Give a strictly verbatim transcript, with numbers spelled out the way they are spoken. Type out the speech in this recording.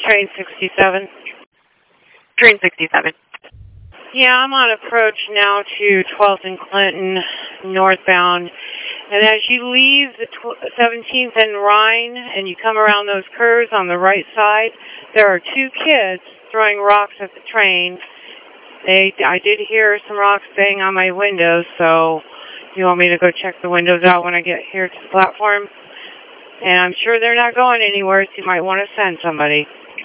train sixty-seven. Train sixty-seven. Yeah, I'm on approach now to twelfth and Clinton, northbound. And as you leave the seventeenth and Rhine and you come around those curves on the right side, there are two kids throwing rocks at the train. They, I did hear some rocks bang on my window, so you want me to go check the windows out when I get here to the platform? And I'm sure they're not going anywhere, so you might want to send somebody.